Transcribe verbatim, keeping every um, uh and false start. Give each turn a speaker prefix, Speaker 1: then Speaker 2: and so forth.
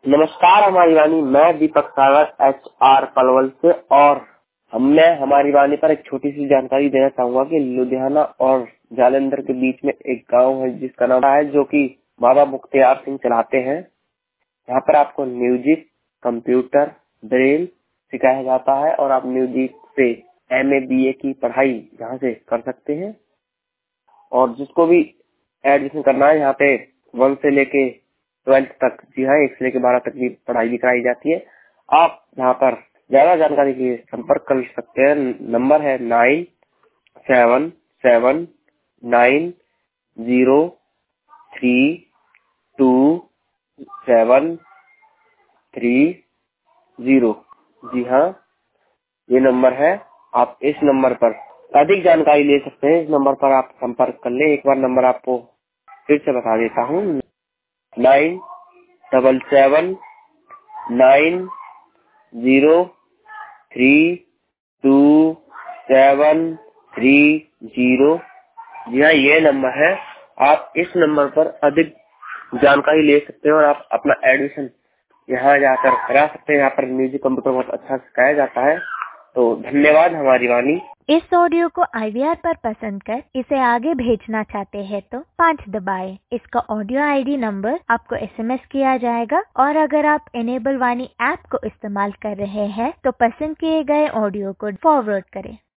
Speaker 1: नमस्कार हमारी वाणी, मैं दीपक सागर एच आर पलवल से। और हमने हमारी वाणी पर एक छोटी सी जानकारी देना चाहूंगा कि लुधियाना और जालंधर के बीच में एक गांव है जिसका नाम है, जो कि बाबा मुख्तियार सिंह चलाते हैं। यहाँ पर आपको म्यूजिक, कंप्यूटर, ब्रेल सिखाया जाता है और आप म्यूजिक से एम ए बी ए की पढ़ाई यहाँ से कर सकते हैं। और जिसको भी एडमिशन करना है, यहाँ पे वन से लेके ट्वेल्थ तक, जी हाँ, एक से लेके बारह तक की पढ़ाई भी कराई जाती है। आप यहाँ पर ज्यादा जानकारी के लिए संपर्क कर सकते हैं। नंबर है nine seven seven nine zero three two seven three zero. जी हाँ, ये नंबर है। आप इस नंबर पर अधिक जानकारी ले सकते हैं। इस नंबर पर आप संपर्क कर ले। एक बार नंबर आपको फिर से बता देता हूँ, nine double seven nine zero three two seven three zero. जी हाँ, ये नंबर है। आप इस नंबर पर अधिक जानकारी ले सकते हैं और आप अपना एडमिशन यहाँ जाकर करा सकते हैं। यहाँ पर म्यूजिक, कंप्यूटर बहुत अच्छा सिखाया जाता है। तो धन्यवाद हमारी वाणी।
Speaker 2: इस ऑडियो को आई वी आर पर पसंद कर इसे आगे भेजना चाहते हैं तो पाँच दबाएं। इसका ऑडियो आई डी नंबर आपको एस एम एस किया जाएगा। और अगर आप इनेबल वाणी ऐप को इस्तेमाल कर रहे हैं तो पसंद किए गए ऑडियो को फॉरवर्ड करें।